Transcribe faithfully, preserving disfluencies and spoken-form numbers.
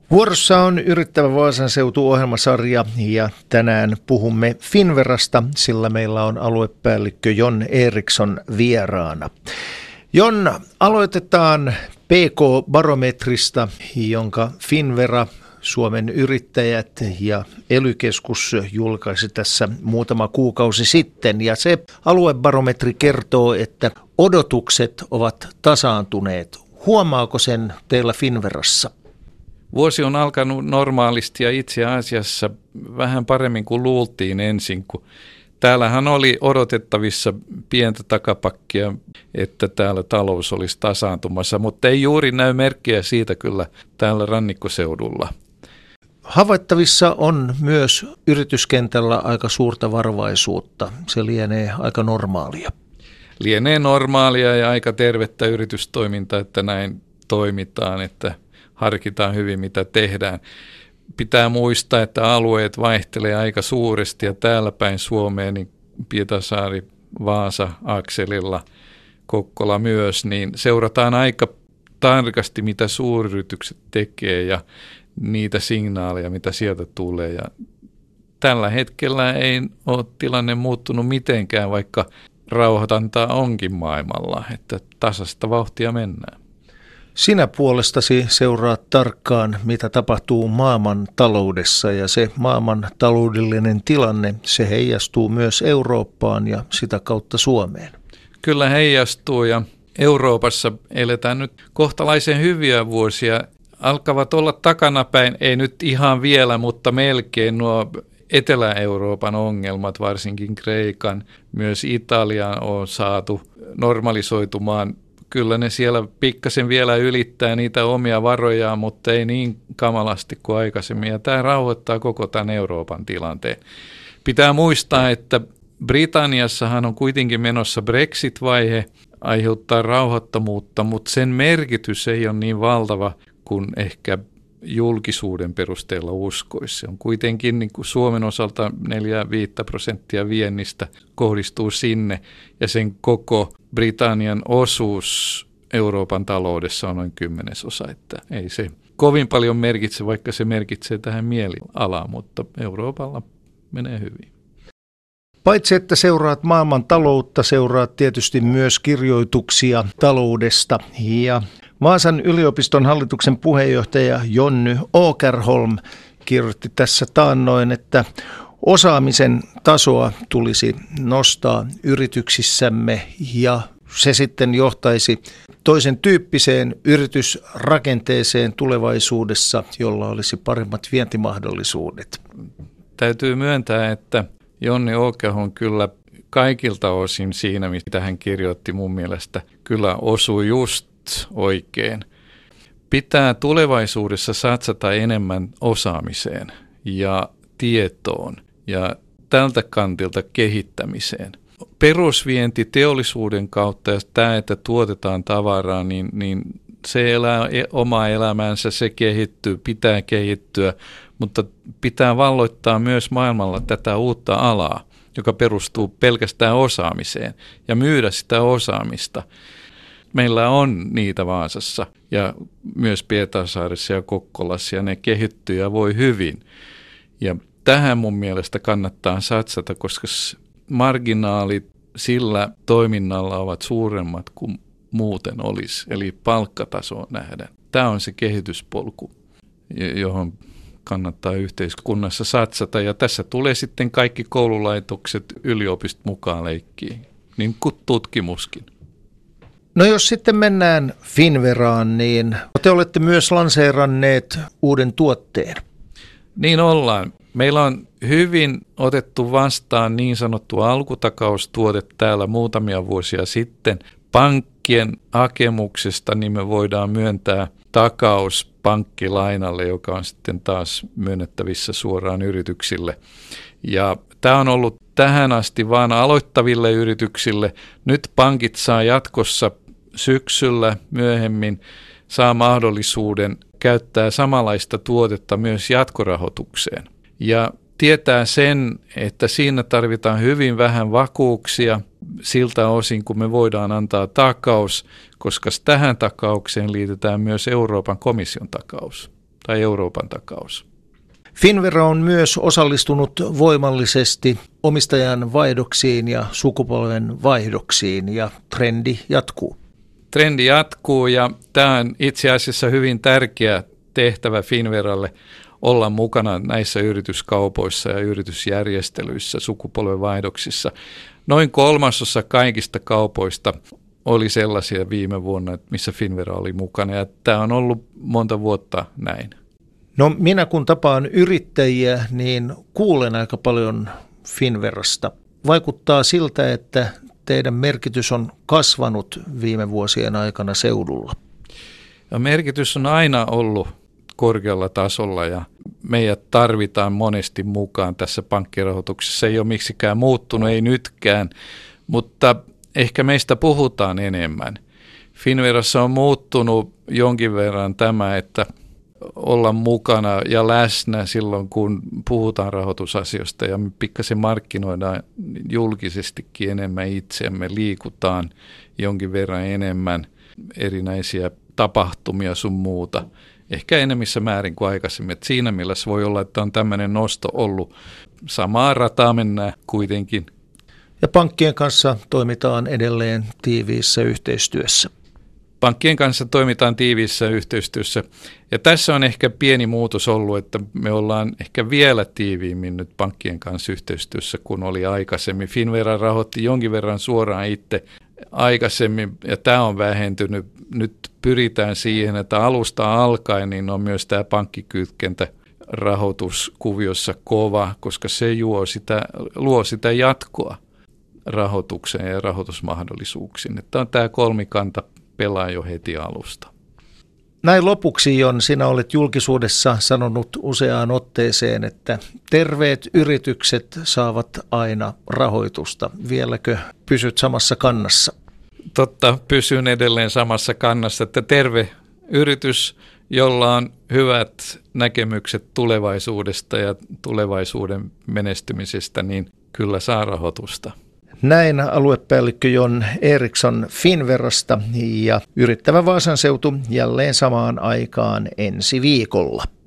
Vuorossa on Yrittävä Vaasan seutu -ohjelmasarja ja tänään puhumme Finnverasta, sillä meillä on aluepäällikkö Jon Eriksson vieraana. Jon, aloitetaan P K-barometrista, jonka Finnvera, Suomen Yrittäjät ja E L Y-keskus julkaisi tässä muutama kuukausi sitten. Ja se aluebarometri kertoo, että odotukset ovat tasaantuneet. Huomaako sen teillä Finnverassa? Vuosi on alkanut normaalisti ja itse asiassa vähän paremmin kuin luultiin ensin, kun täällähän oli odotettavissa pientä takapakkia, että täällä talous olisi tasaantumassa, mutta ei juuri näy merkkiä siitä kyllä täällä rannikkoseudulla. Havaittavissa on myös yrityskentällä aika suurta varovaisuutta. Se lienee aika normaalia. Lienee normaalia ja aika tervettä yritystoimintaa, että näin toimitaan, että harkitaan hyvin, mitä tehdään. Pitää muistaa, että alueet vaihtelee aika suuresti ja täällä päin Suomeen, niin Pietarsaari, Vaasa, akselilla, Kokkola myös, niin seurataan aika tarkasti, mitä suuryritykset tekee ja niitä signaaleja, mitä sieltä tulee. Ja tällä hetkellä ei ole tilanne muuttunut mitenkään, vaikka rauhatantaa onkin maailmalla, että tasasta vauhtia mennään. Sinä puolestasi seuraat tarkkaan, mitä tapahtuu maailman taloudessa, ja se maailman taloudellinen tilanne, se heijastuu myös Eurooppaan ja sitä kautta Suomeen. Kyllä heijastuu, ja Euroopassa eletään nyt kohtalaisen hyviä vuosia. Alkavat olla takanapäin, ei nyt ihan vielä, mutta melkein nuo Etelä-Euroopan ongelmat, varsinkin Kreikan, myös Italiaan on saatu normalisoitumaan. Kyllä ne siellä pikkasen vielä ylittää niitä omia varojaan, mutta ei niin kamalasti kuin aikaisemmin. Ja tämä rauhoittaa koko tämän Euroopan tilanteen. Pitää muistaa, että Britanniassahan on kuitenkin menossa Brexit-vaihe, aiheuttaa rauhattomuutta, mutta sen merkitys ei ole niin valtava kuin ehkä julkisuuden perusteella uskoisi. Se on kuitenkin niin kuin Suomen osalta neljä viisi prosenttia viennistä kohdistuu sinne, ja sen koko Britannian osuus Euroopan taloudessa on noin kymmenesosa, että ei se kovin paljon merkitse, vaikka se merkitsee tähän mielialaan, mutta Euroopalla menee hyvin. Paitsi että seuraat maailman taloutta, seuraat tietysti myös kirjoituksia taloudesta, ja Vaasan yliopiston hallituksen puheenjohtaja Jonny Åkerholm kirjoitti tässä taannoin, että osaamisen tasoa tulisi nostaa yrityksissämme ja se sitten johtaisi toisen tyyppiseen yritysrakenteeseen tulevaisuudessa, jolla olisi paremmat vientimahdollisuudet. Täytyy myöntää, että Jonny Åkerholm kyllä kaikilta osin siinä, mitä hän kirjoitti mun mielestä, kyllä osui just oikein. Pitää tulevaisuudessa satsata enemmän osaamiseen ja tietoon ja tältä kantilta kehittämiseen. Perusvienti teollisuuden kautta ja tämä, että tuotetaan tavaraa, niin, niin se elää omaa elämäänsä, se kehittyy, pitää kehittyä, mutta pitää valloittaa myös maailmalla tätä uutta alaa, joka perustuu pelkästään osaamiseen ja myydä sitä osaamista. Meillä on niitä Vaasassa ja myös Pietarsaaressa ja Kokkolassa ja ne kehittyy ja voi hyvin. Ja tähän mun mielestä kannattaa satsata, koska marginaalit sillä toiminnalla ovat suuremmat kuin muuten olisi, eli palkkatasoon nähdään. Tämä on se kehityspolku, johon kannattaa yhteiskunnassa satsata ja tässä tulee sitten kaikki koululaitokset, yliopistot mukaan leikkiin, niin kuin tutkimuskin. No jos sitten mennään Finnveraan, niin te olette myös lanseeranneet uuden tuotteen. Niin ollaan. Meillä on hyvin otettu vastaan niin sanottu alkutakaustuote täällä muutamia vuosia sitten. Pankkien hakemuksesta niin me voidaan myöntää takaus pankkilainalle, joka on sitten taas myönnettävissä suoraan yrityksille. Ja tämä on ollut tähän asti vain aloittaville yrityksille. Nyt pankit saa jatkossa syksyllä myöhemmin saa mahdollisuuden käyttää samanlaista tuotetta myös jatkorahoitukseen. Ja tietää sen, että siinä tarvitaan hyvin vähän vakuuksia siltä osin, kun me voidaan antaa takaus, koska tähän takaukseen liitetään myös Euroopan komission takaus. tai Euroopan takaus. Finvera on myös osallistunut voimallisesti omistajan vaihdoksiin ja sukupolven vaihdoksiin ja trendi jatkuu. Trendi jatkuu ja tämä on itse asiassa hyvin tärkeä tehtävä Finveralle olla mukana näissä yrityskaupoissa ja yritysjärjestelyissä, sukupolvenvaihdoksissa. Noin kolmasosa kaikista kaupoista oli sellaisia viime vuonna, missä Finvera oli mukana ja tämä on ollut monta vuotta näin. No minä kun tapaan yrittäjiä, niin kuulen aika paljon Finverasta. Vaikuttaa siltä, että teidän merkitys on kasvanut viime vuosien aikana seudulla. Ja merkitys on aina ollut korkealla tasolla ja meidät tarvitaan monesti mukaan tässä pankkirahoituksessa. Se ei ole miksikään muuttunut, ei nytkään, mutta ehkä meistä puhutaan enemmän. Finverassa on muuttunut jonkin verran tämä, että olla mukana ja läsnä silloin, kun puhutaan rahoitusasioista ja me pikkasen markkinoidaan julkisestikin enemmän itseämme, liikutaan jonkin verran enemmän erinäisiä tapahtumia sun muuta. Ehkä enemmissä määrin kuin aikaisemmin. Et siinä mielessä voi olla, että on tämmöinen nosto ollut. Samaa rataa mennään kuitenkin. Ja pankkien kanssa toimitaan edelleen tiiviissä yhteistyössä. Pankkien kanssa toimitaan tiiviissä yhteistyössä ja tässä on ehkä pieni muutos ollut, että me ollaan ehkä vielä tiiviimmin nyt pankkien kanssa yhteistyössä kuin oli aikaisemmin. Finvera rahoitti jonkin verran suoraan itse aikaisemmin ja tämä on vähentynyt. Nyt pyritään siihen, että alusta alkaen niin on myös tämä pankkikytkentä rahoituskuviossa kova, koska se juo sitä, luo sitä jatkoa rahoitukseen ja rahoitusmahdollisuuksiin. Tämä on tämä kolmikanta. Pelaa jo heti alusta. Näin lopuksi, Jon, sinä olet julkisuudessa sanonut useaan otteeseen, että terveet yritykset saavat aina rahoitusta. Vieläkö pysyt samassa kannassa? Totta, pysyn edelleen samassa kannassa, että terve yritys, jolla on hyvät näkemykset tulevaisuudesta ja tulevaisuuden menestymisestä, niin kyllä saa rahoitusta. Näin aluepäällikkö Jon Eriksson Finverasta ja Yrittävä Vaasan seutu jälleen samaan aikaan ensi viikolla.